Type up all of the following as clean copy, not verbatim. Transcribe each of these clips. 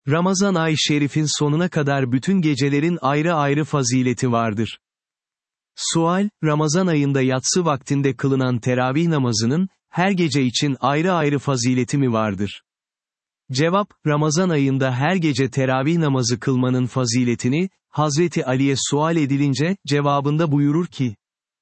Ramazan-ı Şerif'in sonuna kadar bütün gecelerin ayrı ayrı fazileti vardır. Sual, Ramazan ayında yatsı vaktinde kılınan teravih namazının, her gece için ayrı ayrı fazileti mi vardır? Cevap, Ramazan ayında her gece teravih namazı kılmanın faziletini, Hazreti Ali'ye sual edilince, cevabında buyurur ki,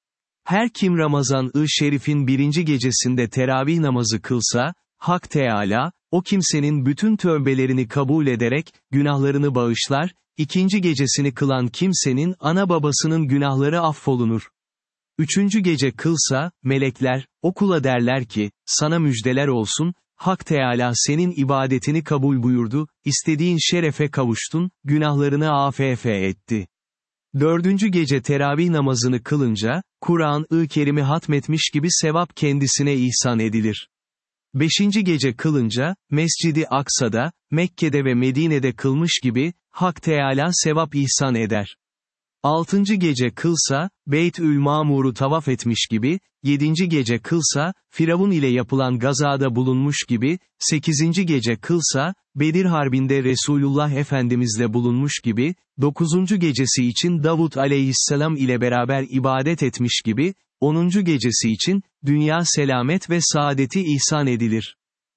her kim Ramazan-ı Şerif'in birinci gecesinde teravih namazı kılsa, Hak Teâlâ, o kimsenin bütün tövbelerini kabul ederek, günahlarını bağışlar, ikinci gecesini kılan kimsenin ana babasının günahları affolunur. Üçüncü gece kılsa, melekler, o kula derler ki, sana müjdeler olsun, Hak Teâlâ senin ibadetini kabul buyurdu, istediğin şerefe kavuştun, günahlarını afefe etti. Dördüncü gece teravih namazını kılınca, Kur'an-ı Kerim'i hatmetmiş gibi sevap kendisine ihsan edilir. Beşinci gece kılınca, Mescid-i Aksa'da, Mekke'de ve Medine'de kılmış gibi, Hak Teâlâ sevap ihsan eder. Altıncı gece kılsa, Beyt-ül Mamur'u tavaf etmiş gibi, yedinci gece kılsa, Firavun ile yapılan gazada bulunmuş gibi, sekizinci gece kılsa, Bedir Harbi'nde Resulullah Efendimizle bulunmuş gibi, dokuzuncu gecesi için Davud aleyhisselam ile beraber ibadet etmiş gibi, onuncu gecesi için, dünya selamet ve saadeti ihsan edilir.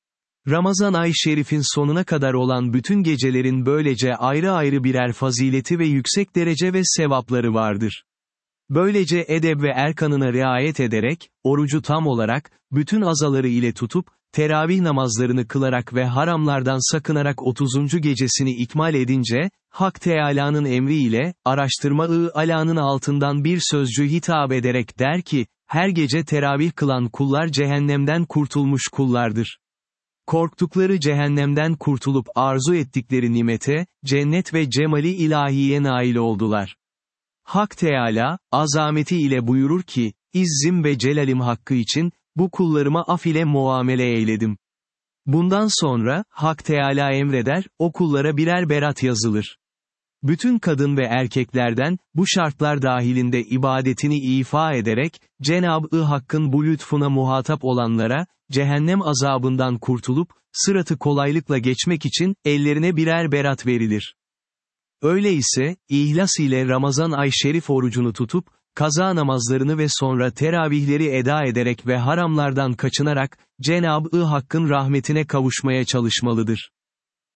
Ramazan-ı Şerif'in sonuna kadar olan bütün gecelerin böylece ayrı ayrı birer fazileti ve yüksek derece ve sevapları vardır. Böylece edeb ve erkanına riayet ederek, orucu tam olarak, bütün azaları ile tutup, teravih namazlarını kılarak ve haramlardan sakınarak 30. gecesini ikmal edince, Hak Teâlâ'nın emriyle, araştırma-ı alânın altından bir sözcü hitap ederek der ki, her gece teravih kılan kullar cehennemden kurtulmuş kullardır. Korktukları cehennemden kurtulup arzu ettikleri nimete, cennet ve cemali ilahiye nail oldular. Hak Teâlâ, azameti ile buyurur ki, İzzim ve celalim hakkı için, bu kullarıma af ile muamele eyledim. Bundan sonra, Hak Teâlâ emreder, o kullara birer berat yazılır. Bütün kadın ve erkeklerden, bu şartlar dahilinde ibadetini ifa ederek, Cenab-ı Hakk'ın bu lütfuna muhatap olanlara, cehennem azabından kurtulup, sıratı kolaylıkla geçmek için, ellerine birer berat verilir. Öyleyse, ihlas ile Ramazan-ı Şerif orucunu tutup, kaza namazlarını ve sonra teravihleri eda ederek ve haramlardan kaçınarak, Cenab-ı Hakk'ın rahmetine kavuşmaya çalışmalıdır.